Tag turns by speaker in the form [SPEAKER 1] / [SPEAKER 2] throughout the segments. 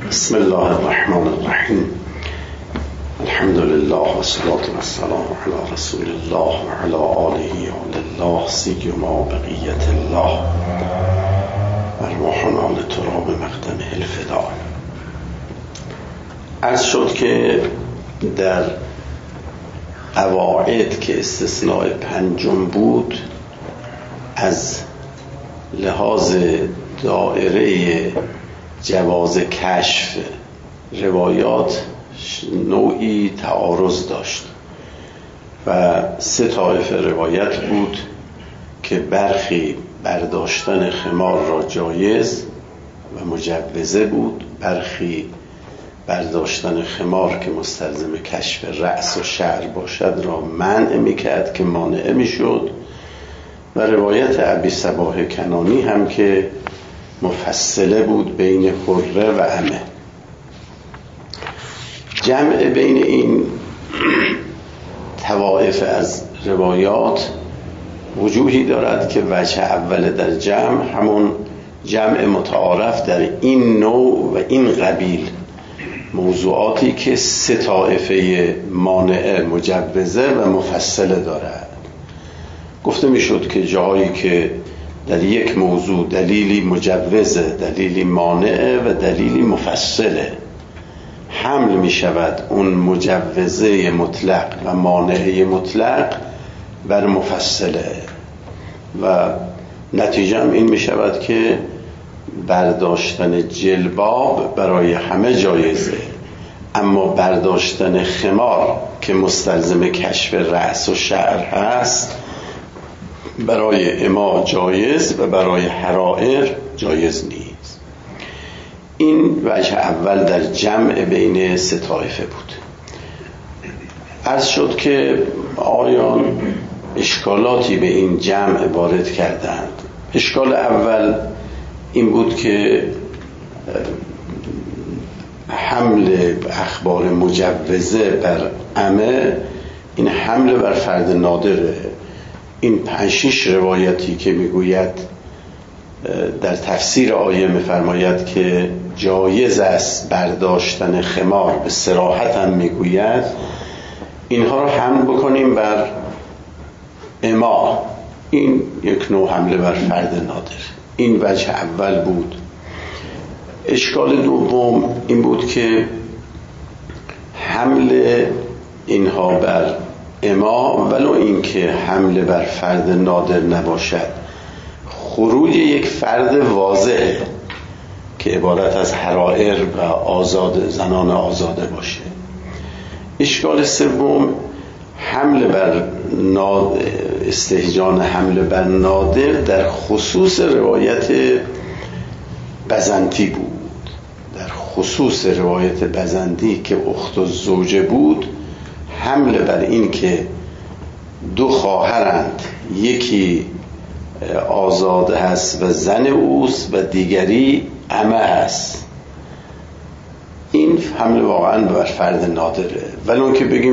[SPEAKER 1] بسم الله الرحمن الرحیم. الحمد لله و الصلاة والسلام علی رسول الله و علی آله و الله سیما بقیت الله ارواحنا لتراب مقدمه الفدا. عرض شد که در قواعد که استثناء پنجم بود، از لحاظ دائره جواز کشف روایات نوعی تعارض داشت و سه طایفه روایت بود که برخی برداشتن خمار را جایز و مجوزه بود، برخی برداشتن خمار که مستلزم کشف رأس و شعر باشد را منع میکرد که مانع میشد، و روایت ابی صباح کنانی هم که مفصله بود بین حره و عمه. جمع بین این طوائف از روایات وجوهی دارد که وجه اول در جمع همون جمع متعارف در این نوع و این قبیل موضوعاتی که سه طائفه مانعه، مجوزه و مفصله دارد. گفته میشد که جایی که در یک موضوع دلیلی مجوزه، دلیلی مانعه و دلیلی مفصله، حمل می شود اون مجوزه مطلق و مانعه مطلق بر مفصله و نتیجه هم این می شود که برداشتن جلباب برای همه جایزه، اما برداشتن خمار که مستلزم کشف رأس و شعر هست برای اما جایز و برای حرائر جایز نیست. این وجه اول در جمع بین سه طایفه بود. عرض شد که آیان اشکالاتی به این جمع وارد کردند. اشکال اول این بود که حمل اخبار مجوزه بر عمه این حمل بر فرد نادره. این 5-6 روایتی که میگوید در تفسیر آیه میفرماید که جایز است برداشتن خمار، به صراحت هم میگوید، اینها رو حمل بکنیم بر اما. این یک نوع حمله بر فرد نادر. این وجه اول بود. اشکال دوم این بود که حمل اینها بر اما ولو این که حمله بر فرد نادر نباشد، خروج یک فرد واضح که عبارت از حرائر و آزاد، زنان آزاده باشه. اشکال سوم حمله بر استهجان حمله بر نادر در خصوص روایت بزنتی بود. در خصوص روایت بزنتی که اخت الزوجه بود، حمله بر این که دو خواهرند، یکی آزاده هست و زن اوست و دیگری عمه هست، این حمله واقعا بر فرد نادره. ولی اون که بگیم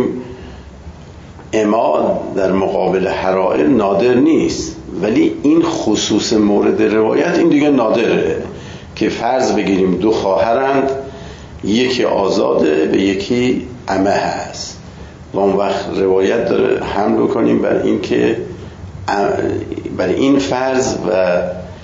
[SPEAKER 1] اما در مقابل حرائر نادر نیست، ولی این خصوص مورد روایت این دیگه نادره که فرض بگیریم دو خواهرند، یکی آزاده و یکی عمه هست، و اون وقت روایت داره حمل کنیم بر این که بر این فرض و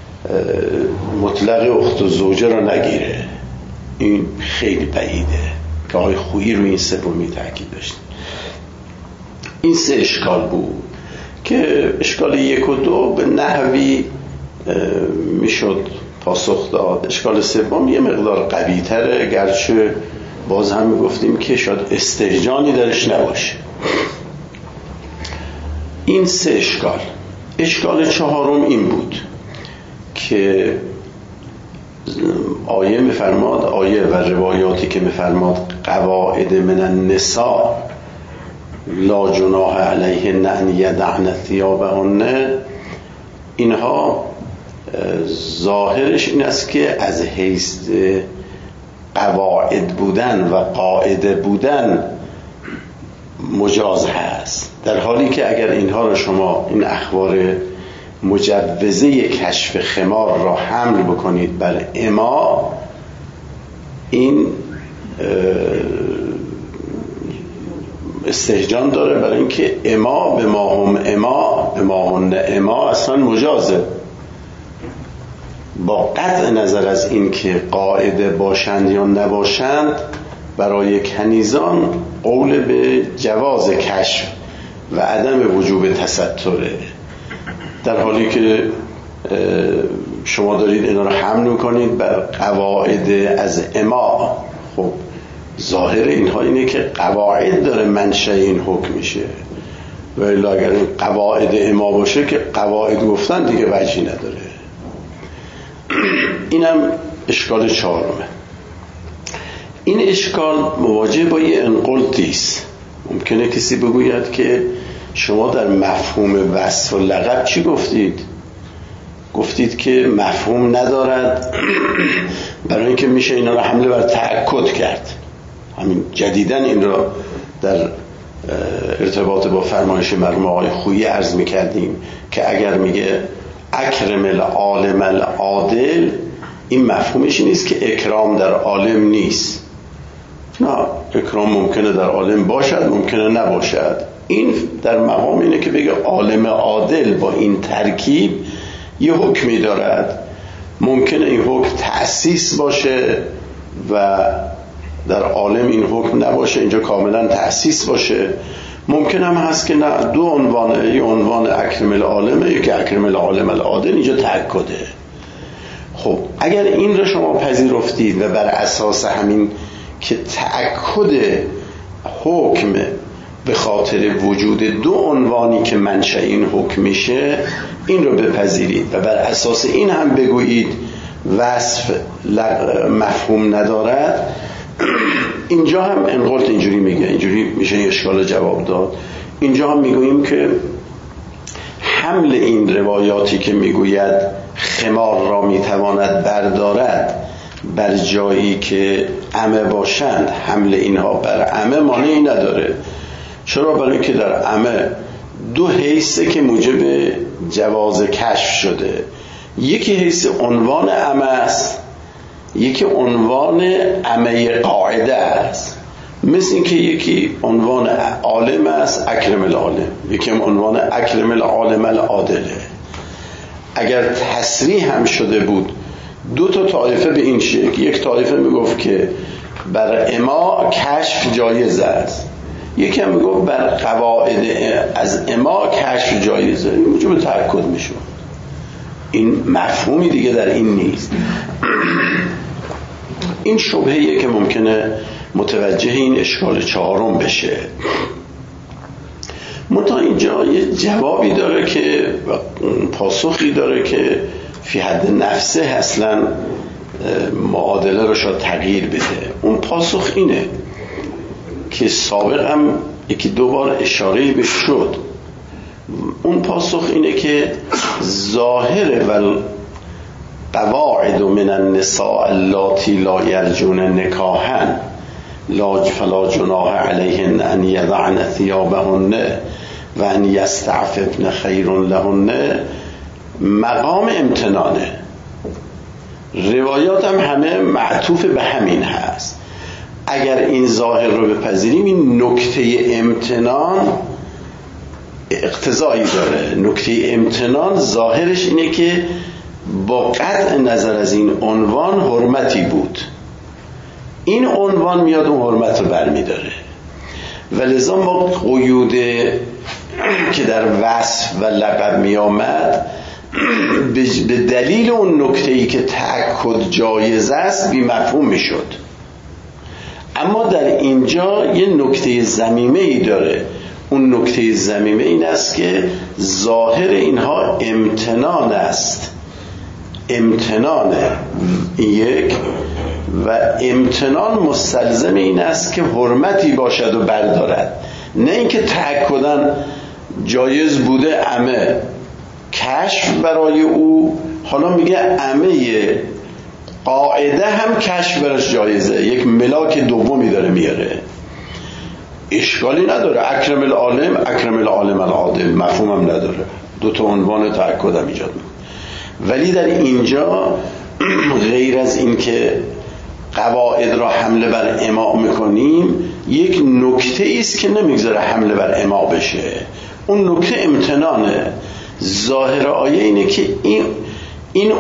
[SPEAKER 1] مطلق اخت و زوجه را نگیره. این خیلی بعیده که آقای خویی رو این سومی تاکید داشت. این سه اشکال بود که اشکال 1 و 2 به نحوی میشد پاسخ داد. اشکال سوم یه مقدار قوی تره، گرچه باز هم میگفتیم که شاید استهجانی درش نباشه. این سه اشکال. اشکال 4 این بود که آیه میفرماد، آیه و روایاتی که میفرماد قواعد من النساء لا جناح علیهن ان یدعن ثیابهن، اینها ظاهرش این است که از حیث قواعد بودن و قاعده بودن مجاز هست، در حالی که اگر اینها رو شما این اخبار مجوزه کشف خمار را حمل بکنید بر اما، این استهجان داره، برای اینکه اما به ما هم اما به ما هن اما اصلا مجازه، با قطع نظر از این که قاعده باشند یا نباشند. برای کنیزان قول به جواز کشف و عدم وجوب تستره، در حالی که شما دارید اینا رو حمل میکنید بر قواعد از اما. خب ظاهر اینها اینه که قواعد داره منشأ این حکم میشه، ولی اگر این قواعد اما باشه که قواعد گفتن دیگه وجهی نداره. اینم اشکال چهارمه. این اشکال مواجه با یه انقلتی است. ممکنه کسی بگوید که شما در مفهوم وصف و لقب چی گفتید؟ گفتید که مفهوم ندارد برای اینکه میشه اینا رو حمله بر تأکد کرد. همین جدیدن این رو در ارتباط با فرمایش مرحوم آقای خویی عرض میکردیم که اگر میگه اکرم العالم العادل، این مفهومش نیست که اکرام در عالم نیست. نه، اکرام ممکنه در عالم باشد، ممکنه نباشد. این در مقام اینه که بگه عالم عادل با این ترکیب یه حکمی دارد. ممکنه این حکم تأسیس باشه و در عالم این حکم نباشه، اینجا کاملا تأسیس باشه. ممکن هم هست که نه، دو عنوانه، یه عنوان اکرم العالمه، یکی اکرم العالم العادل، اینجا تأکده. خب اگر این رو شما پذیرفتید و بر اساس همین که تأکد حکم به خاطر وجود دو عنوانی که منشأ این حکم میشه، این رو بپذیرید و بر اساس این هم بگویید وصف مفهوم ندارد، اینجا هم انقلت اینجوری میگه، اینجوری میشه اشکال جواب داد. اینجا هم میگوییم که حمل این روایاتی که میگوید خمار را میتواند بردارد بر جایی که عمه باشند، حمل اینها بر عمه مانعی نداره. چرا؟ برای اینکه در عمه دو حیثه که موجب جواز کشف شده. یکی حیث عنوان عمه است، یکی عنوان عمه قاعده است. مثل اینکه یکی عنوان عالم است، اکرم العالم، یکی عنوان اکرم العالم العادله. اگر تصریح هم شده بود دو تا طایفه به این شکل، یک طایفه میگفت که بر اما کشف جایز است، یکی هم میگفت بر قواعد از اما کشف جایزه، این موجب تأکد میشود. این مفهومی دیگه در این نیست. این شبهیه که ممکنه متوجه این اشکال چهارم بشه. منتها اینجا یه جوابی داره که پاسخی داره که فی حد نفسه اصلا معادله رو شاید تغییر بده. اون پاسخ اینه که سابق هم یکی دو بار اشاره بهش شد. اون پاسخ اینه که ظاهر و قواعد من النساء اللاتی لا یرجون نکاحا فلا جناح علیهن ان یضعن ثیابهن و ان یستعففن خیر لهن مقام امتنانه. روایات هم همه معطوف به همین هست. اگر این ظاهر رو بپذیریم، این نکته امتنان اقتضایی داره. نکته امتنان ظاهرش اینه که با قطع نظر از این عنوان حرمتی بود، این عنوان میاد اون حرمت رو برمیداره. و لذا ما قیود که در وصف و لقب می آمد به دلیل اون نکته‌ای که تأکد جایز است بی مفهوم می شد. اما در اینجا یه نکته ضمیمه‌ای داره. اون نکته ضمیمه این است که ظاهر اینها امتنان است. امتنان یک و امتنان مستلزم این است که حرمتی باشد و بردارد، نه اینکه تأکداً جایز بوده عمه کشف برای او، حالا میگه عمه قاعده هم کشف براش جایزه، یک ملاک دومی داره میاره. اشکالی نداره، اکرم العالم اکرم العالم العادل مفهومم نداره، دو تا عنوان تأکد هم ایجاد میکنه. ولی در اینجا غیر از این که قواعد را حمله بر اما میکنیم یک نکته است که نمیگذاره حمله بر اما بشه. اون نکته امتنانه. ظاهر آیه اینه که این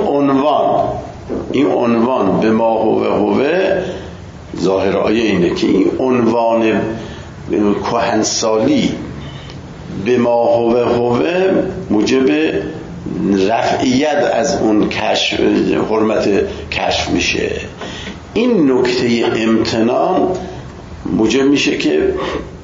[SPEAKER 1] عنوان به ما هوه ظاهر آیه اینه که این عنوان کهنسالی به ما هوه موجب رفعیت از اون کشف، حرمت کشف میشه. این نکته امتنان موجب میشه که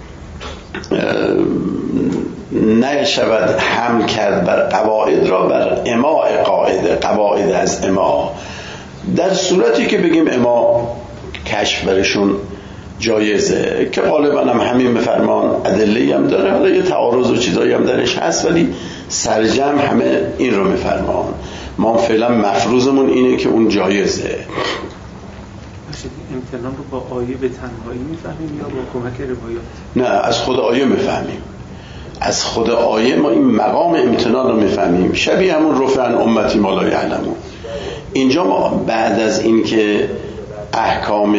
[SPEAKER 1] نشود حمل کرد بر قواعد را بر اما قواعد از اما، در صورتی که بگیم اما کشف برشون جایزه، که غالبا هم همین بفرمان ادله هم داره، حالا یه تعارض و چیزایی هم درش هست ولی سرجم همه این رو میفرمان. ما فعلا مفروضمون اینه که اون جایزه.
[SPEAKER 2] امتنان رو با آیه به تنهایی میفهمیم یا با کمک روایات؟
[SPEAKER 1] نه، از خود آیه میفهمیم. از خود آیه ما این مقام امتنان رو میفهمیم. شبیه همون رفع عن امتی ما لا یعلمون. اینجا ما بعد از این که احکام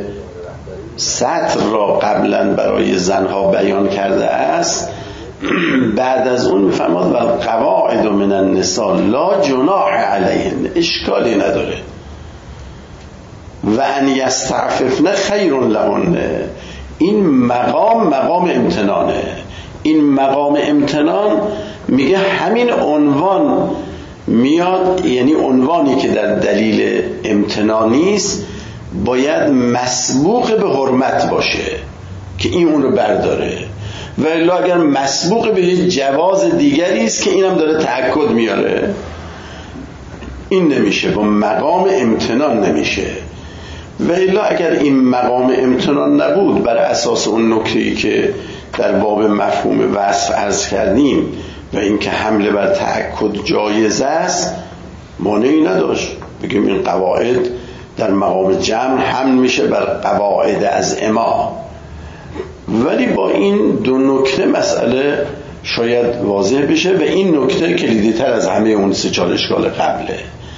[SPEAKER 1] سطر را قبلا برای زنها بیان کرده است، بعد از اون میفرماد و قواعد من النساء لا جناح علیهن، اشکالی نداره، و ان یستعففن خیر لهن. این مقام امتنانه. این مقام امتنان میگه همین عنوان میاد، یعنی عنوانی که در دلیل امتنانی است باید مسبوق به حرمت باشه که این اون رو برداره، و الا اگر مسبوق به یه جواز دیگری است که اینم داره تأکد میاره، این نمیشه، با مقام امتنان نمیشه. و الا اگر این مقام امتنان نبود، بر اساس اون نکته‌ای که در باب مفهوم وصف عرض کردیم و اینکه حمله بر تأکد جایز است، مانعی نداشت بگیم این قواعد در مقام جمع حمل میشه بر قواعد از اما. ولی با این دو نکته مسئله شاید واضح بشه و این نکته کلیدی تر از همه اون 3-4 اشکال قبله.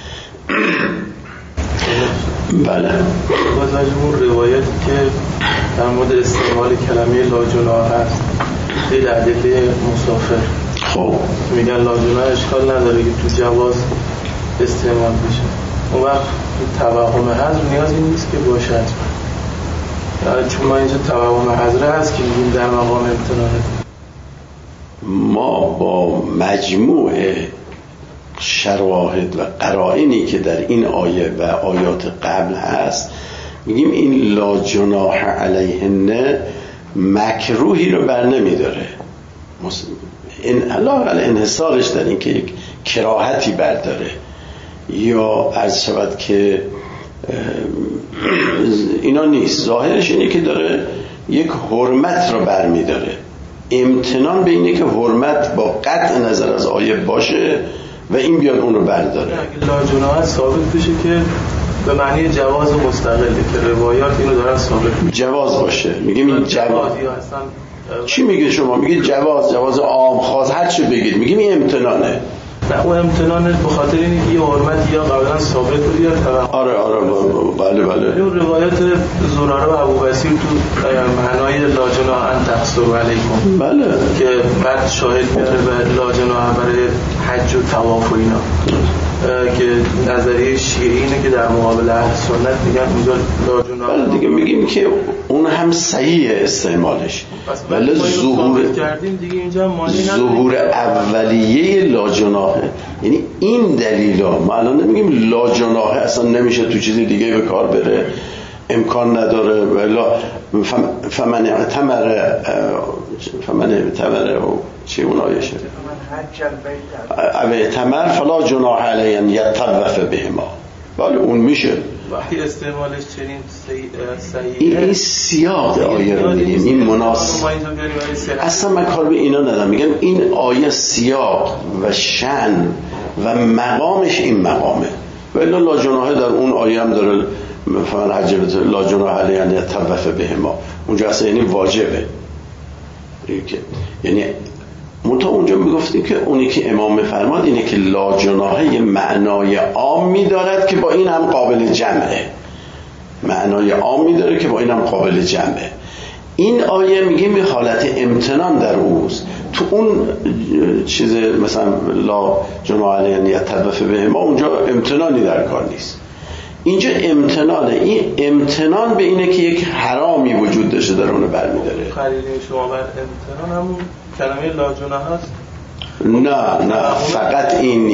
[SPEAKER 1] بله.
[SPEAKER 2] باز اون روایتی که در مورد استعمال کلمه لا جناح هست، دل ادله مسافر،
[SPEAKER 1] خب
[SPEAKER 2] میگن لا جناح اشکال نداره که تو جواز استعمال بشه. اون وقت توهم حذر نیازی نیست که باشد، چون ما اینجا توهم حذر هست که میگیم در مقام امتنانه.
[SPEAKER 1] ما با مجموع شواهد و قرائنی که در این آیه و آیات قبل هست میگیم این لا جناح علیهن مکروهی رو بر نمیداره. انحصارش در این که یک کراهتی برداره، یا عرض شود که اینا نیست. ظاهرش اینه که داره یک حرمت رو بر میداره. امتنان به اینه که حرمت با قطع نظر از آیه باشه و این بیاد اون رو برداره.
[SPEAKER 2] اگه لا جناح ثابت بشه که به معنی جواز مستقله که روایات اینو دارن ثابت میشه،
[SPEAKER 1] جواز باشه. میگیم این جواز چی میگه شما؟ میگید جواز عام خاص هر چی بگید، میگیم این امتنانه.
[SPEAKER 2] نه، اون امتنان به خاطر اینکه یه حرمت یا قبلا ثابت بود یا
[SPEAKER 1] آره بله.
[SPEAKER 2] اون روایت زراره و ابوبصیر تو معنای لا جناح ان تقصروا علیکم،
[SPEAKER 1] بله،
[SPEAKER 2] که بعد شاهد میاره به لا جناح برای حج و طواف و اینا، که نظریه شیعی اینه که در مقابل اهل سنت میگن اونجا لا جناح.
[SPEAKER 1] بله دیگه، میگیم که اون هم صحیح استعمالش، ولی ظهور اولیه لا جناح، یعنی این دلیلا. ما الان نمیگیم لا جناح اصلا نمیشه تو چیز دیگه به کار بره، امکان نداره، ولا فمن اعتمر و چی اون آیشه اعتمر فلا جناح علیه ان یطوف بهما. بله اون میشه
[SPEAKER 2] وقتی استعمالش چنین صحیحه.
[SPEAKER 1] این سیاق آیه رو میگیم، این مناسب. اصلا من کار به اینا ندارم، میگم این آیه سیاق و شأن و مقامش این مقامه. ولی لا جناح در اون آیه هم داره فمن حج لا جناح علیه ان یطوف بهما، اونجا اصلا یعنی واجبه، یعنی منتها اونجا میگفتیم که اونی که امام میفرماد اینه که لا جناح یه معنای عام میدارد که با این هم قابل جمعه، معنای عامی داره که با اینم قابل جمعه. این آیه میگه حالت امتنان در اوست. تو اون چیز مثلا لا جناح علیهن یطوف بهما اونجا امتنانی در کار نیست. اینجا امتنانه. این امتنان به اینه که یک حرامی وجود داشته در اونو برمیداره.
[SPEAKER 2] قرینه شما بر امتنان همون کلمه لا جناح هست؟
[SPEAKER 1] نه فقط این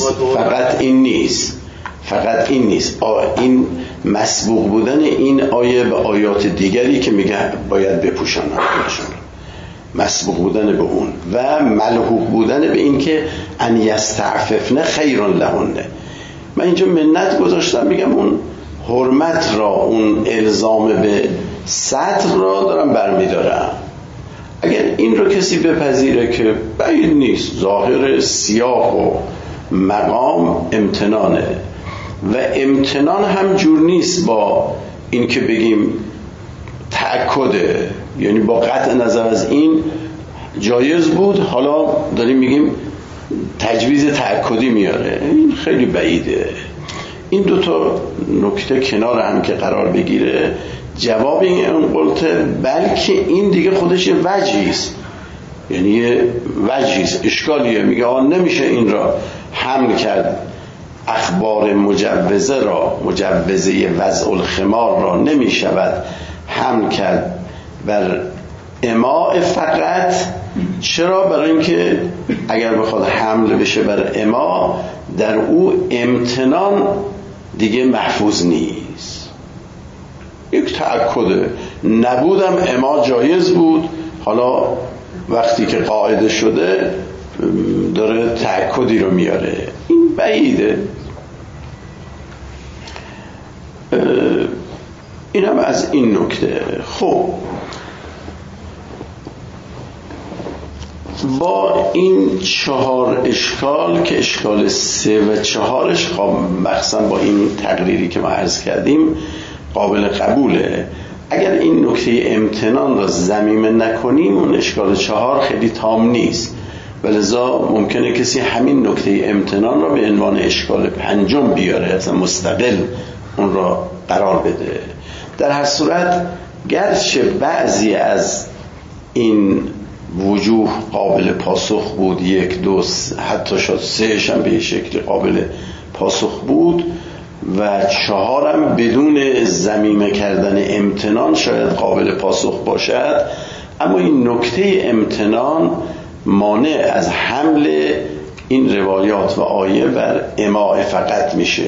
[SPEAKER 1] نیست. این مسبوق بودن این آیه به آیات دیگری که میگه باید بپوشانن، مسبوق بودن به اون و ملحوق بودن به این که ان یستعففن خیر لهن. من اینجا منت گذاشتم، میگم اون حرمت را، اون الزام به ستر را دارم برمیدارم. اگر این رو کسی بپذیره که بعید نیست، ظاهر سیاق و مقام امتنانه و امتنان هم جور نیست با این که بگیم تأکده، یعنی با قطع نظر از این جایز بود حالا داریم میگیم تجویز تأکدی میاره. این خیلی بعیده. این دوتا نکته کنار هم که قرار بگیره جواب این قلته، بلکه این دیگه خودش یه وجهیست، یعنی یه وجهیست، اشکالیه. میگه نمیشه این را حمل کرد، اخبار مجوزه وضع الخمار را نمیشود حمل کرد بر اماء فقط. چرا؟ برای اینکه اگر بخواد حمل بشه بر اماء در او امتنان دیگه محفوظ نیست. یک تأکده، نبودم اما جایز بود، حالا وقتی که قاعده شده داره تأکدی رو میاره. این بعیده. اینم از این نکته. خب با این 4 اشکال که اشکال 3 و 4ش مخصوصا با این تقریری که ما عرض کردیم قابل قبوله. اگر این نکته امتنان را ضمیمه نکنیم اون اشکال 4 خیلی تام نیست، ولذا ممکنه کسی همین نکته امتنان را به عنوان اشکال 5 بیاره، اصلا مستقل اون را قرار بده. در هر صورت گرچه بعضی از این وجوه قابل پاسخ بود، 1 2 حتی شاید 3 هم به شکل قابل پاسخ بود و 4 هم بدون ضمیمه کردن امتنان شاید قابل پاسخ باشد، اما این نکته امتنان مانع از حمل این روایات و آیه بر اماء فقط میشه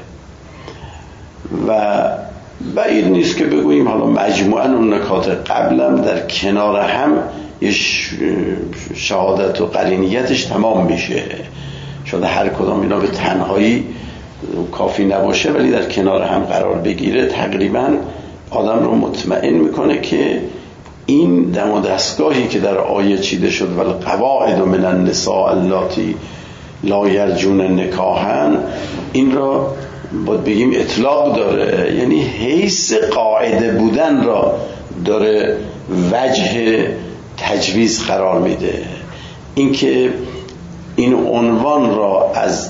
[SPEAKER 1] و بعید نیست که بگوییم حالا مجموعاً اون نکات قبلم در کنار هم یه شهادت و قرینیتش تمام میشه. شاید هر کدام اینا به تنهایی کافی نباشه ولی در کنار هم قرار بگیره تقریباً آدم رو مطمئن میکنه که این دم و دستگاهی که در آیه چیده شد والقواعد من النساء اللاتی لا یرجون نکاحا، این را باید بگیم اطلاق داره، یعنی حیث قاعده بودن را داره وجه تجویز قرار میده. اینکه این عنوان را از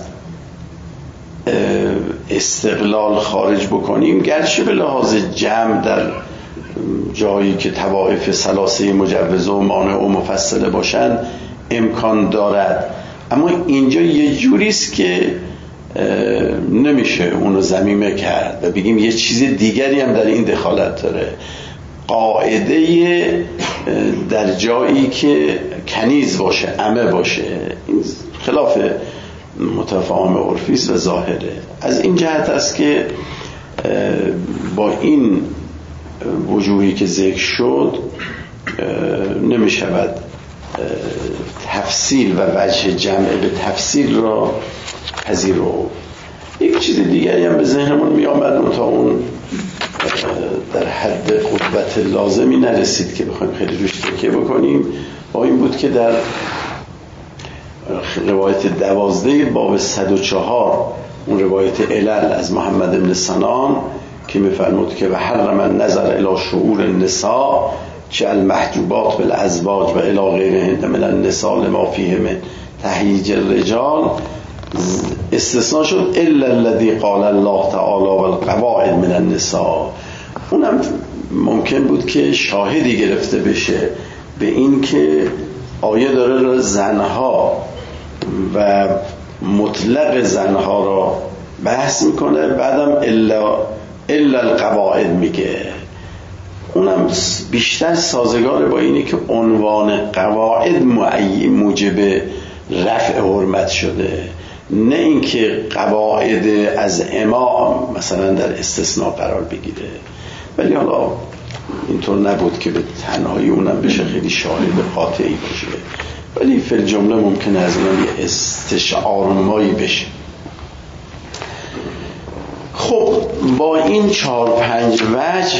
[SPEAKER 1] استقلال خارج بکنیم گرچه به لحاظ جمع در جایی که طوائف ثلاثه مجوزه و مانع و مفصله باشن امکان دارد، اما اینجا یه جوریست که نمیشه اونو ضمیمه کرد و بگیم یه چیز دیگری هم در این دخالت داره. قاعده در جایی که کنیز باشه، عمه باشه، این خلاف متفاهم عرفیست و ظاهره. از این جهت است که با این وجوهی که ذکر شد نمی شود تفصیل و وجه جمع به تفصیل را پذیرو. یک چیز دیگری هم به ذهنمون می آمد تا اون در حد قوت لازمی نرسید که بخوایم خیلی روش تکیه بکنیم، با این بود که در روایت 12 باب 104 اون روایت علل از محمد بن سنان که می‌فرمود که و حرم النظر الی شعور النساء چه المحجوبات بالازواج و الی غیرهن من النساء لما فیه من تهییج الرجال، استثناء شد الا الذي قال الله تعالی والقواعد من النساء، اونم ممکن بود که شاهدی گرفته بشه به این که آیه داره زنها و مطلق زنها را بحث میکنه، بعدم الا القواعد میگه. اونم بیشتر سازگار با اینه که عنوان قواعد موجب رفع حرمت شده، نه اینکه قواعد از اما مثلا در استثناء قرار بگیره. ولی حالا اینطور نبود که به تنهایی اونم بشه خیلی شاهد قاطعی باشه، ولی فی الجمله ممکنه از اون یه استشعار مایی بشه. خب با این 4-5 وجه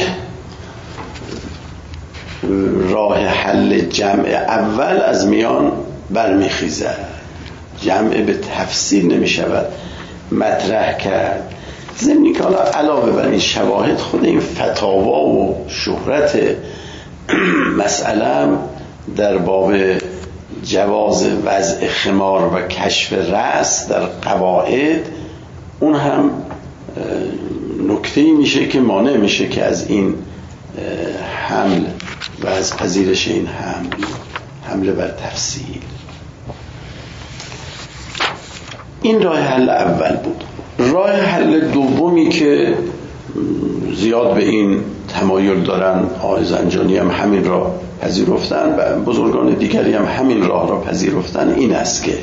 [SPEAKER 1] راه حل جمع اول از میان برمیخیزد. جمع به تفصیل نمیشود مطرح کرد. ضمن که حالا علاوه بر این شواهد خود این فتاوا و شهرت مسئله در باب جواز وضع خمار و کشف رأس در قواعد، اون هم نکته‌ای میشه که مانع میشه که از این حمل و از پذیرش این حمله بر تفصیل. این راه حل اول بود. راه حل دومی که زیاد به این تمایل دارن، آقای زنجانی هم همین را پذیرفتن و بزرگان دیگری هم همین راه را پذیرفتن، این است که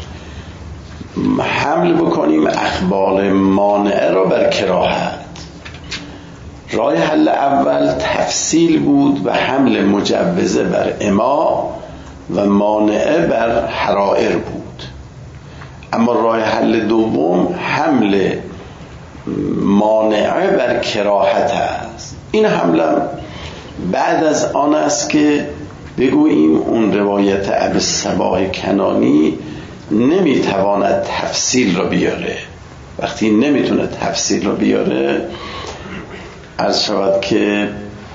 [SPEAKER 1] حمل بکنیم اخبار مانعه را بر کراهت. راه حل اول تفصیل بود و حمل مجوزه بر اما و مانعه بر حرائر بود. اما راه حل دوم حمل مانعه بر کراهت است. این حمله بعد از آن است که بگوییم اون روایت ابی صباح کنانی نمیتواند تفصیل را بیاره. وقتی نمیتونه تفصیل را بیاره، عرض شود که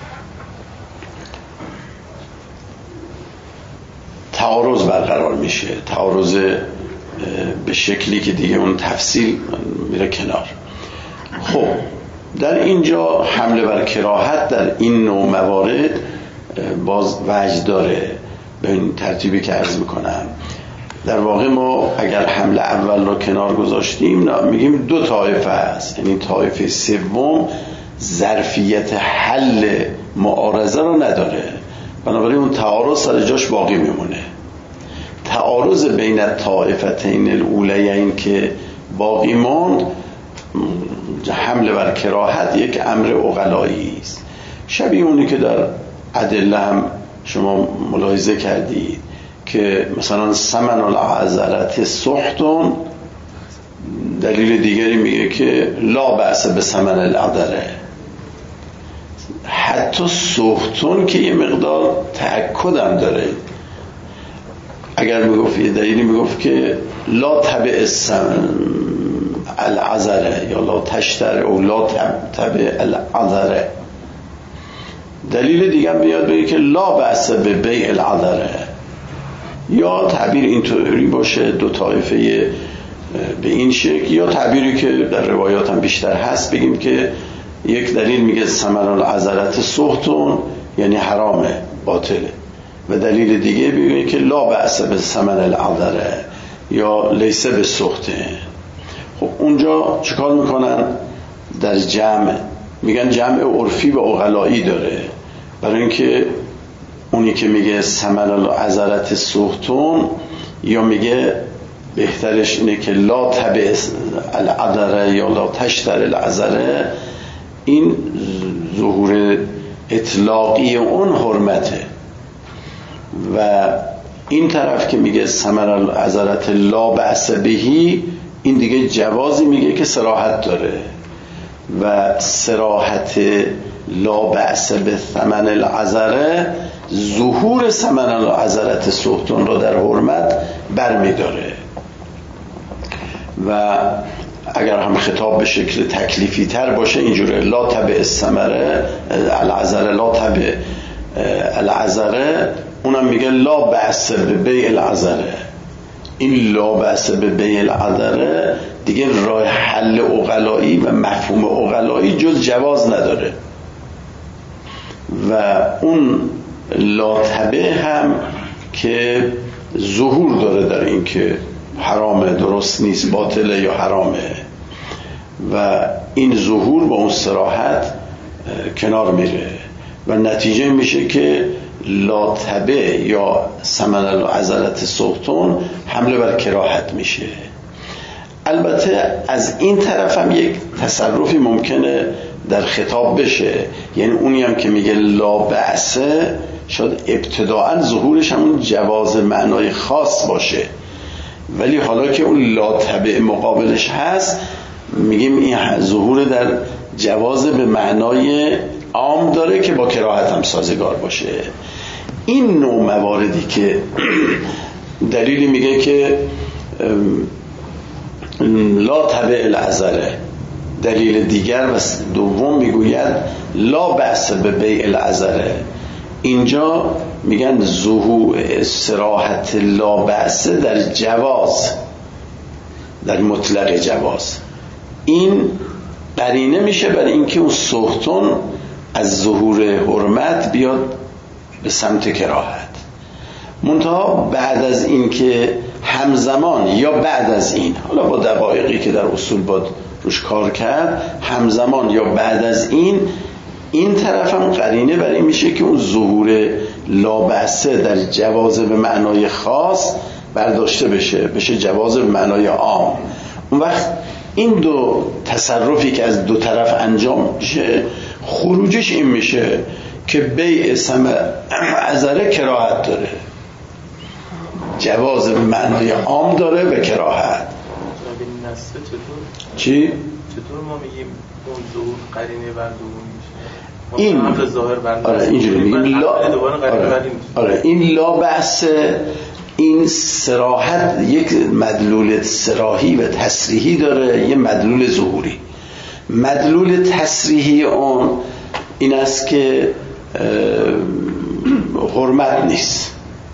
[SPEAKER 1] تعارض برقرار میشه، تعارض به شکلی که دیگه اون تفصیل میره کنار. خب در اینجا حمله بر کراهت در این نوع موارد باز وجه داره به این ترتیبی که عرض میکنم. در واقع ما اگر حمله اول رو کنار گذاشتیم میگیم دو طایفه هست، یعنی طایفه سوم ظرفیت حل معارضه رو نداره، بنابراین اون تعارض سر جاش باقی میمونه. تعارض بین طایفتین الاولیین که باقی ماند، حمله بر کراهت یک امر عقلایی است، شبیه اونی که در ادله هم شما ملاحظه کردید که مثلا ثمن العذرة سحت، دلیل دیگری میگه که لا بأس به ثمن العذرة. حتی سحتون که یه مقدار تأکد هم داره، اگر میگفت یه دلیلی میگفت که لا تبع العذرة یا لا تشتر او لا تبع العذرة، دلیل دیگه بیاد بگه که لا بأس به بیع العذرة، یا تعبیر اینطوری باشه دو طایفه به این شکل، یا تعبیری که در روایات هم بیشتر هست بگیم که یک دلیل میگه ثمن العذرة سحتون یعنی حرامه، باطله، و دلیل دیگه بگیم که لا بأس به ثمن العذرة یا لیس به سحته. خب اونجا چیکار میکنن؟ در جمع میگن جمع عرفی و عقلایی داره، برای اینکه اونی که میگه ثمن العذرة سحتون یا میگه بهترش اینه که لا تبع العذرة یا لا تشتر العذرة، این ظهور اطلاقی اون حرمته، و این طرف که میگه ثمن العذرة لا بأس بهی، این دیگه جوازی میگه که صراحت داره، و صراحت لا بأس به ثمن العذرة ظهور ثمن العذرة سحتون رو در حرمت برمیداره. و اگر هم خطاب به شکل تکلیفی تر باشه اینجوره لا تبع الثمره العذرة لا تبع العذرة، اونم میگه لا بأس به بیع العذرة. این لا بأس به بیع العذرة دیگه راه حل عقلایی و مفهوم عقلایی جز جواز نداره. و اون لاتبه هم که ظهور داره در این که حرامه، درست نیست، باطله یا حرامه، و این ظهور با اون صراحت کنار میره و نتیجه میشه که لاتبه یا ثمن العذرة سهتون حمله بر کراهت میشه. البته از این طرف هم یک تصرفی ممکنه در خطاب بشه، یعنی اونی هم که میگه لا بأسه شاید ابتداعا ظهورش همون جواز معنای خاص باشه، ولی حالا که اون لا تبع مقابلش هست میگیم این ظهور در جواز به معنای عام داره که با کراهت هم سازگار باشه. این نوع مواردی که دلیلی میگه که لا تبع العذره، دلیل دیگر و دوم میگوید لا بأس به بیع العذره، اینجا میگن ظهور صراحت لا بأس در جواز، در مطلق جواز، این قرینه میشه برای اینکه اون سهتون از ظهور حرمت بیاد به سمت کراهت. منتها بعد از این که همزمان یا بعد از این، حالا با دقایقی که در اصول باید روش کار کرد، همزمان یا بعد از این طرف هم قرینه برای میشه که اون ظهور لابعثه در جواز به معنای خاص برداشته بشه جواز به معنای عام. اون وقت این دو تصرفی که از دو طرف انجام میشه، خروجش این میشه که بیع ثمن عذره کراهت داره، جواز به معنای عام داره و کراهت. چی؟
[SPEAKER 2] چطور ما میگیم اون ظهور قرینه بر دوم میشه؟
[SPEAKER 1] این
[SPEAKER 2] حرف ظاهر بر
[SPEAKER 1] آره اینجوری میگیم این لا بأس، این صراحت یک مدلول صراحی و تصریحی داره، یه مدلول ظهوری. مدلول تصریحی اون این است که حرمت نیست،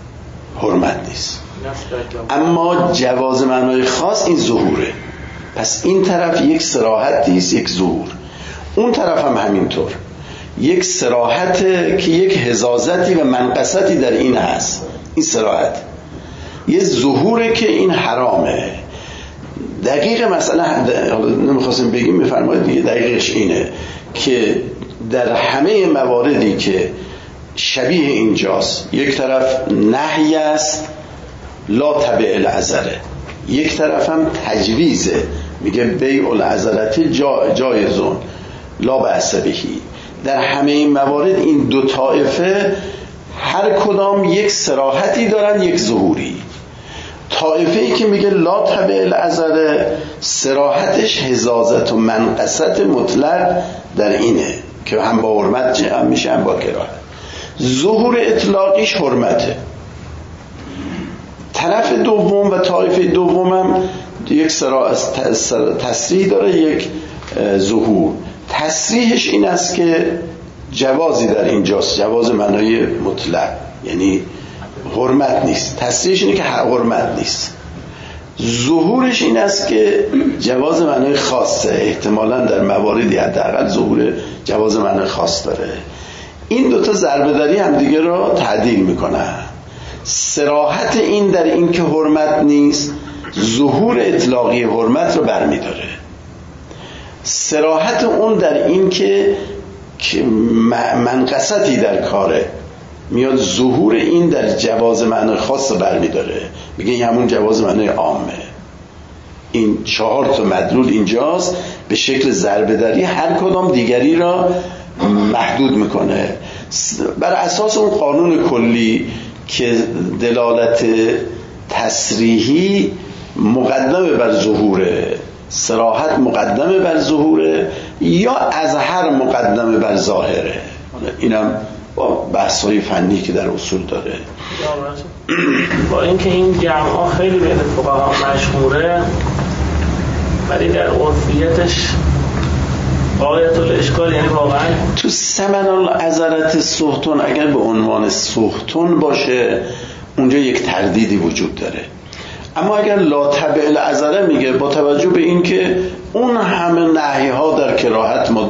[SPEAKER 1] اما جواز معنای خاص این ظهوره. پس این طرف یک صراحتی است، یک ظهور، اون طرف هم همینطور یک صراحته که یک حزازتی و منقصتی در این هست، این صراحت یه ظهوره که این حرامه. دقیق مسئله نمیخواستیم بگیم، میفرمایید دیگه دقیقش اینه که در همه مواردی که شبیه اینجاست، یک طرف نهی است لا تبع العذره، یک طرف هم تجویزه، میگه بیع العذرة جایزون لا بأس بهی. در همه این موارد این دو طایفه هر کدام یک صراحتی دارن، یک ظهوری. طایفه‌ای که میگه لا تبع العذره صراحتش حزازت و منقصت مطلق در اینه که هم با حرمت جمع میشه هم با کراهت. ظهور اطلاقیش حرمته. طرف دوم و طایفه دوم هم یک تصریح داره، یک ظهور. تصریحش این است که جوازی در اینجاست، جواز معنای مطلق، یعنی حرمت نیست. تصریحش اینه که حرمت نیست. ظهورش این است که جواز معنای خاصه، احتمالاً در مواردی حداقل ظهور جواز معنای خاص داره. این دوتا ضربه‌داری هم دیگه را تعدیل میکنن. صراحت این در این که حرمت نیست ظهور اطلاقی حرمت رو برمیداره. صراحت اون در این که منقصتی در کاره میاد، ظهور این در جواز معنای خاص برمیداره، میگه این همون جواز معنای عامه. این 4 تا مدلول اینجاست، به شکل ضربه‌دری هر کدام دیگری را محدود میکنه بر اساس اون قانون کلی که دلالت تصریحی مقدمه بر ظهوره، صراحت مقدمه بر ظهوره، یا اظهر مقدمه بر ظاهره. اینم با بحث‌های فنی که در اصول داره.
[SPEAKER 3] با اینکه این جمع‌ها خیلی بین فقها مشهوره، ولی در عرفیتش غایت الاشکال، یعنی واقعا
[SPEAKER 1] تو ثمن العذرة سهتون اگر به عنوان سهتون باشه اونجا یک تردیدی وجود داره. اما اگر لا تبع العذره میگه با توجه به این که اون همه نهی ها در کراهت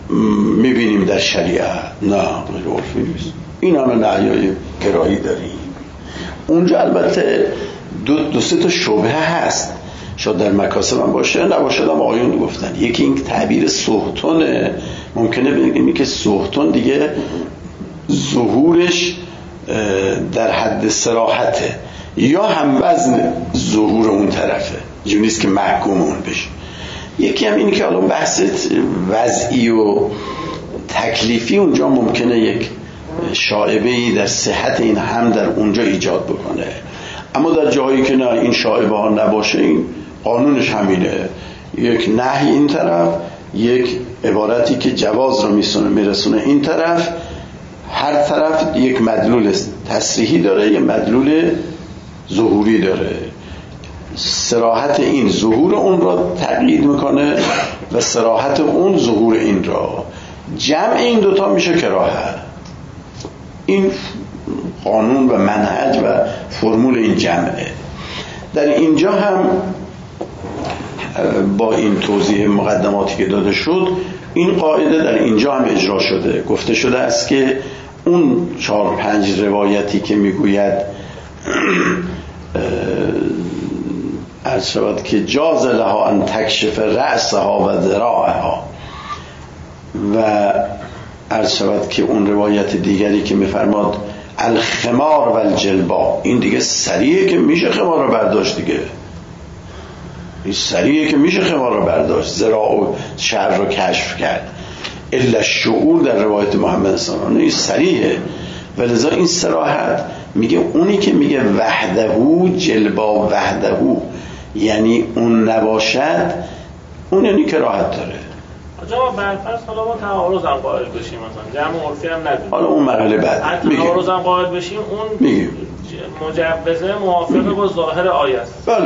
[SPEAKER 1] میبینیم در شریعت. نه غیر عرفی نیست. این همه نهیای کرایی داریم. اونجا البته دو سه تا شبهه هست، شاید در مکاسب هم باشه نباشه، هم آقایون گفتن. یکی این تعبیر سهتونه، ممکنه بگیم که سهتون دیگه ظهورش در حد صراحته یا هم وزن ظهور اون طرفه، جوری نیست که محکوم اون بشه. یکی هم اینه که حالا بحث وضعی و تکلیفی اونجا ممکنه یک شائبه‌ای در صحت این هم در اونجا ایجاد بکنه، اما در جایی که نه این شائبه ها نباشه، این قانونش همینه، یک نهی این طرف، یک عبارتی که جواز رو میرسونه این طرف، هر طرف یک مدلول تصریحی داره، یک مدلول ظهوری داره. صراحت این ظهور اون را تقیید میکنه و صراحت اون ظهور این را. جمع این دوتا میشه کراهت. این قانون و منهج و فرمول این جمعه. در اینجا هم با این توضیح مقدماتی که داده شد، این قاعده در اینجا هم اجرا شده. گفته شده است که اون 4-5 روایتی که میگوید عرض شود که جاز لها ان تکشف رأسها و ذراعها، و عرض شود که اون روایت دیگری که میفرماد الخمار و الجلباب، این دیگه سریعه که میشه خمار رو برداشت دیگه، این سریعه که میشه خمار رو برداشت، ذراع و شعر رو کشف کرد. الا شعور در روایت محمد صلی الله علیه و آله این سریعه، ولذا این صراحت میگه اونی که میگه وحدهو جلباب وحدهو، یعنی اون نباشد، اون یعنی کراهت داره.
[SPEAKER 3] آجا برفرض حالا ما تعارض هم قائل بشیم، مثلا جمع عرفی هم ندیم،
[SPEAKER 1] حالا اون مرحله بعد
[SPEAKER 3] تعارض هم قائل بشیم، اون مجوزه موافقه با ظاهر آیه است.
[SPEAKER 1] بله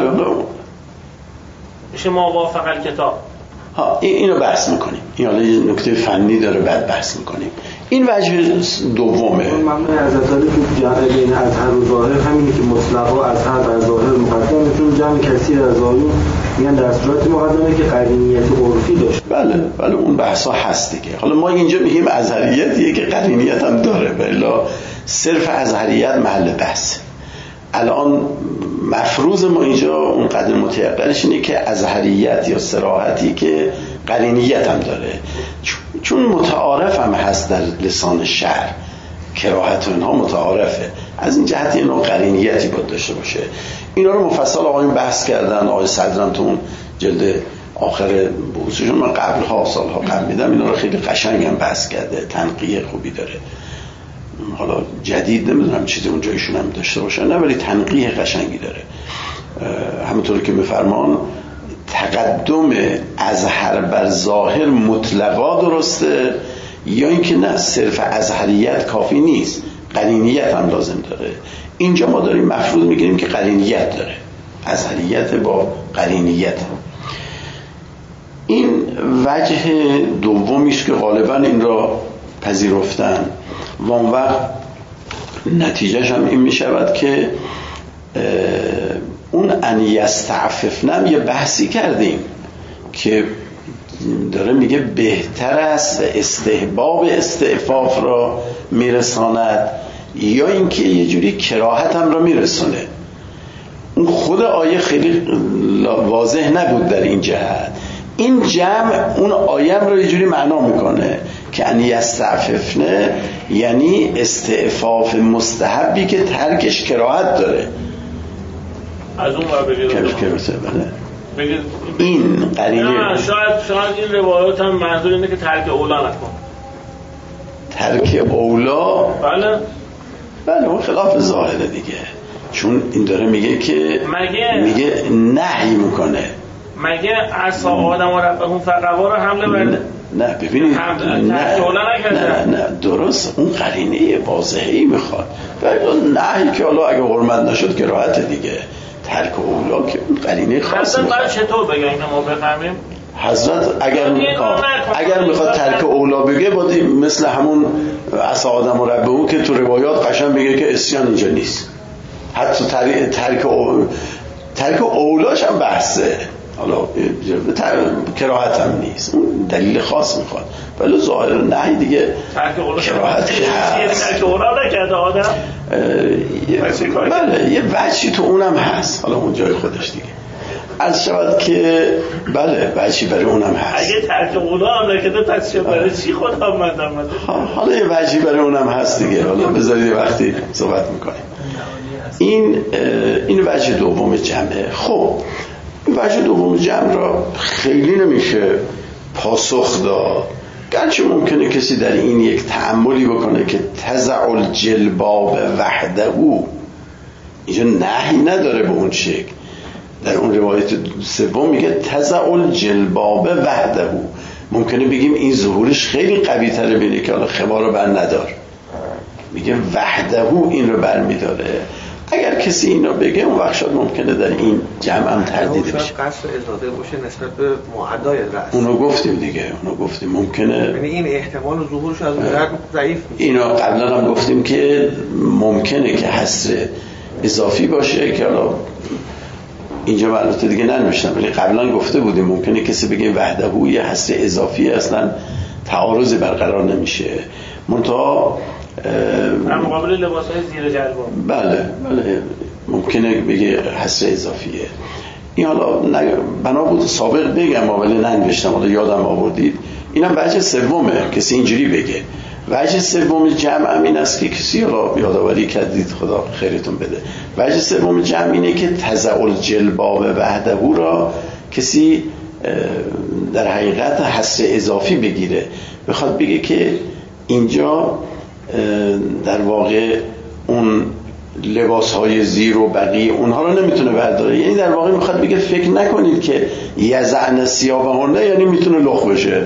[SPEAKER 3] میشه موافق الکتاب.
[SPEAKER 1] ها اینو بحث میکنیم، این حالا یه نکته فنی داره بعد بحث میکنیم. این وجه دومه.
[SPEAKER 4] ممنون از ازاله که جمع بین اظهر و ظاهر همینه که مطلق و اظهر بر ظاهر مقدمه، چون جمع کثیر از آیون میگن در صورت مقدمه که قرینیت عرفی داشت.
[SPEAKER 1] بله اون بحثا هست دیگه. حالا ما اینجا میگیم ازهریتیه که قرینیت هم داره، بلا صرف ازهریت محل بحث. الان مفروض ما اینجا اون قدر متیقنش اینه که ازهریت یا صراحتی که قرینیت هم داره، چون متعارف هم هست در لسان شعر، کراهت و اینها متعارفه، از این جهت اینو قرینیتی باید داشته باشه. اینا رو مفصل آقایون بحث کردن. آقای صدرم تو اون جلد آخر بحثشون من سالها قبل میدم، اینا رو خیلی قشنگ هم بحث کرده، تنقیه خوبی داره. حالا جدید نمیدونم چیزی اونجا ایشون هم داشته باشن، نه ولی تنقیه قشنگی داره. همونطور که میفرمان تقدم اظهر بر ظاهر مطلقا درسته، یا اینکه نه صرف اظهریت کافی نیست، قرینیت هم لازم داره. اینجا ما داریم مفروض میگیریم که قرینیت داره، اظهریت با قرینیت. این وجه دومی است که غالبا این را پذیرفتن و اون وقت نتیجهش هم این میشود که اون ان یستعففنم یه بحثی کردیم که داره میگه بهتر است استحباب استعفاف را میرساند یا اینکه یه جوری کراهت هم را میرسونه. اون خود آیه خیلی واضح نبود در این جهت. این جمع اون آیه رو یه جوری معنا میکنه که ان یستعففنه یعنی استعفاف مستحبی که ترکش کراهت داره.
[SPEAKER 3] از اون ور بگید بگید
[SPEAKER 1] این قرینه.
[SPEAKER 3] شاید این روایات هم منظور اینه که ترک اولا نکن.
[SPEAKER 1] ترک اولا بله اون خلاف ظاهره دیگه، چون این داره میگه که میگه نهی میکنه.
[SPEAKER 3] مگه عصا آدم و ربهم فقوا رو حمله برده؟
[SPEAKER 1] نه ببینید نه درست اون قرینه واضحی میخواد، ولی نهی که حالا اگه حرمت نشد که راحت دیگه. ترک اولا که اون قرینه خاص میخواد.
[SPEAKER 3] حضرت چطور بگه اینو ما بفهمیم؟
[SPEAKER 1] حضرت اگر میخواد ترک اولا بگه باید مثل همون عصا آدم و ربهم که تو روایات قشنگ بگه که اسیان اینجا نیست. حتی ترک اولاش هم بحثه، حالا کراهت هم نیست، اون دلیل خاص میخواد، ولی ظاهر نه دیگه کراهت که هست. بله یه وجهی تو اونم هست، حالا اون جای خودش دیگه از شود که بله وجهی برای اونم هست.
[SPEAKER 3] اگه ترک اولا هم نکرده پس چه برای چی خدا آمدم؟
[SPEAKER 1] حالا یه وجهی برای اونم هست دیگه، حالا بذارید وقتی صحبت میکنیم. این وجه دوم جمعه. خب این وجه دوم جمع را خیلی نمیشه پاسخ داد، گرچه ممکنه کسی در این یک تأملی بکنه که تزع الجلباب وحده، اینجا نهی نداره به اون شکل. در اون روایت سوم میگه تزع الجلباب وحده، ممکنه بگیم این ظهورش خیلی قوی تره بینه که حالا خمار رو بر ندار، میگه وحده این رو بر میداره. اگر کسی اینو بگه اون وقت شاید ممکنه در این جمع هم تردید بشه،
[SPEAKER 5] قصد اضافه باشه نسبت به معدای رأس.
[SPEAKER 1] اونو گفتیم دیگه، اونو گفتیم ممکنه،
[SPEAKER 5] یعنی این احتمال ظهورش از اون طرف ضعیف میشه.
[SPEAKER 1] اینو قبلا هم گفتیم که ممکنه که حصر اضافی باشه که حالا اینجا معلومات دیگه ننوشتم، ولی قبلا گفته بودیم ممکنه کسی بگه وحده یه حصر اضافی اصلا تعارضی برقرار نمیشه، منتها
[SPEAKER 3] در مقابل لباس‌های زیر جلباب
[SPEAKER 1] بله ممکنه بگه حصر اضافیه. این حالا بنا بود سابق بگم ولی ننوشتم، حالا یادم آوردید. اینم وجه سومه کسی اینجوری بگه. وجه سوم جمع هم این است که کسی را یادآوری کردید، خدا خیرتون بده. وجه سوم جمع اینه که تزع الجلباب وحده را کسی در حقیقت حصر اضافی بگیره، بخواد بگه که اینجا در واقع اون لباسهای زیر و بقیه اونها رو نمیتونه برداره، یعنی در واقع میخواد بگه فکر نکنید که یزعن ثیابهن یعنی میتونه لخ بشه،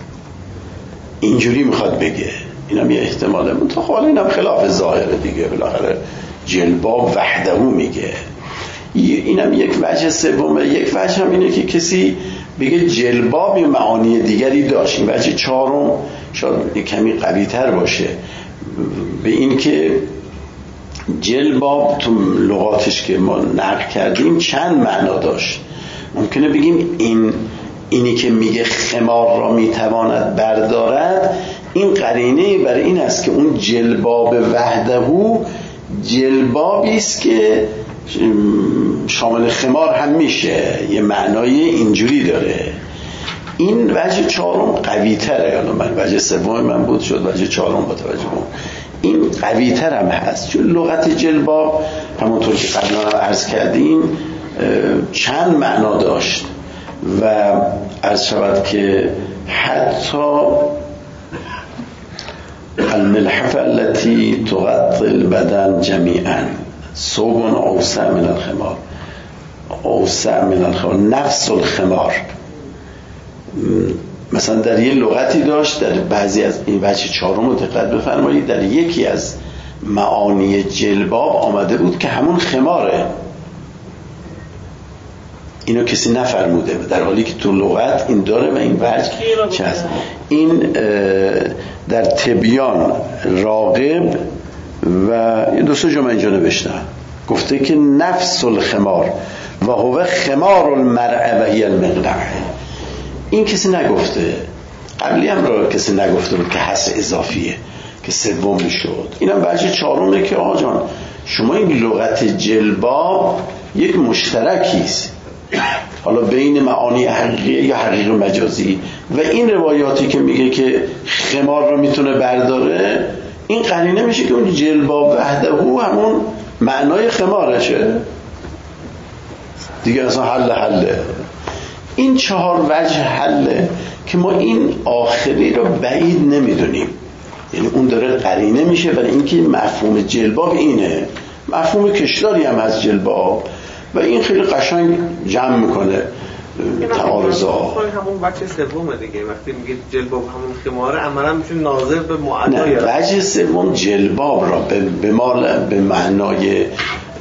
[SPEAKER 1] اینجوری میخواد بگه. اینم یه احتماله، منتها حالا اینم خلاف ظاهره دیگه، بالاخره جلباب وحده میگه. اینم یک وجه سومه. یک وجه هم اینه که کسی بگه جلباب معانی دیگری داشت. این وجه چهارم شاید کمی قوی تر باشه، به این که جلباب تو لغاتش که ما نقل کردیم چند معنا داشت. ممکنه بگیم اینی که میگه خمار را میتواند بردارد، این قرینه برای این است که اون جلباب وحده جلبابی است که شامل خمار هم میشه، یه معنای اینجوری داره. این وجه چهارم قوی تره، حالا من وجه سوم من بود شد وجه چهارم با توجه به این قوی تر هم هست، چون لغت جلباب همونطور که قبلا هم عرض کردیم چند معنا داشت و عرض شود که حتی الملحفه التي تغطي البدن جميعا ثوب اوسع من الخمار، اوسع من الخمار، نفس الخمار. مثلا در یه لغتی داشت، در بعضی از این وجه چهارم رو دقت بفرمایید، در یکی از معانی جلباب آمده بود که همون خماره. اینو کسی نفرموده، در حالی که تو لغت این داره و این وجه چه هست. این در تبیان راغب و دو سه جمله اینجا نوشتم، گفته که نفس الخمار و هو خمار المرء و هی المقلع. این کسی نگفته، قبلی هم را کسی نگفته بود که حس اضافیه که سومی شد. اینم وجه چهارمه که آقا جان شما این لغت جلباب یک مشترکی است، حالا بین معانی حقیقی یا حقیقی مجازی و این روایاتی که میگه که خمار رو میتونه برداره، این قرینه میشه که اون جلباب وحده همون معنای خمارشه دیگه، اصلا حله. این چهار وجه حله که ما این آخری رو بعید نمیدونیم، یعنی اون داره قرینه میشه برای اینکه مفهوم جلباب اینه، مفهوم کشداری هم از جلباب و این خیلی قشنگ جمع میکنه تعارضا.
[SPEAKER 5] همون وجه سومه دیگه، وقتی میگه جلباب همون خماره عملا میشه ناظر به معدای.
[SPEAKER 1] وجه سوم جلباب را به معنای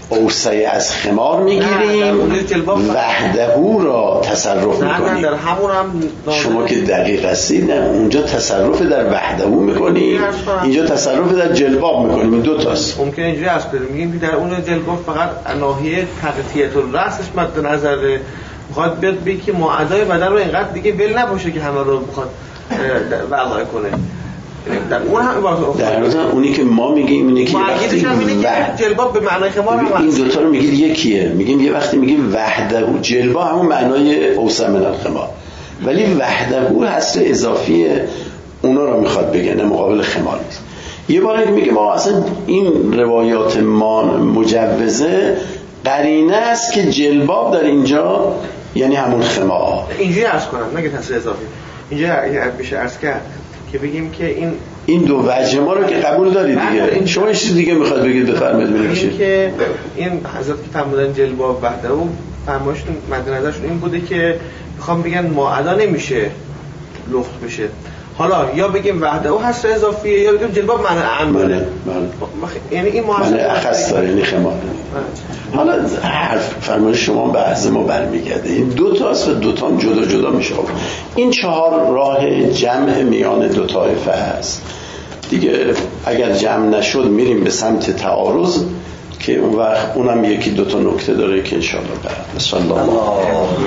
[SPEAKER 1] اوسع از خمار میگیریم، وحدهو را تصرف میکنیم.
[SPEAKER 5] در همون هم
[SPEAKER 1] شما که دقیق هستید، نه اونجا تصرف در وحدهو میکنیم، اینجا تصرف در جلباب میکنیم. این دو تاست.
[SPEAKER 5] ممکنه اینجوری عرض کنیم، میگیم در اون جلباب فقط ناحیه تغطیه الرأسش مد نظر، میخواد بیاد بگه که معدای بدن رو اینقدر دیگه ول نباشه که همه رو میخواد وضع کنه. در اون هم
[SPEAKER 1] در واقع اونی که ما میگیم اینه که وقتی
[SPEAKER 5] جلباب به معنای خمار هم
[SPEAKER 1] این دوتا رو میگید یکیه. میگیم یه وقتی میگیم وحدهو، جلباب همون معنای اوسع من الخمار، ولی وحدهو حصر اضافی اونا رو میخواد بگه، نه مقابل خمار نیست. یه بار میگه ما اصلا این روایات ما مجوزه قرینه است که جلباب در اینجا یعنی همون خمار.
[SPEAKER 5] اینجوری عرض کنم نگه تصریح اضافی، اینجا بشه عرض کرد که بگیم که
[SPEAKER 1] این دو وجه ما رو که قبول دارید دیگه. شما چیز دیگه میخواد بگید بفرمایید.
[SPEAKER 5] این که این حضرت که فرمودن جلباب وحده و فرمایشتون مد نظرشون این بوده که میخوام بگن معدا نمیشه لخت بشه. حالا یا بگیم وحده و حصر اضافیه یا بگیم جلباب معنی عام داره. یعنی این
[SPEAKER 1] معنی اخص داره، یعنی خمار. حالا حرف فرمایش شما به عرض ما برمیگرده. این دو تاست و دو تا هم جدا جدا میشه. این 4 راه جمع میان دو طایفه هست دیگه. اگر جمع نشد میریم به سمت تعارض که اون وقت اونم یکی دو تا نکته داره که انشاءالله بعد. صلی الله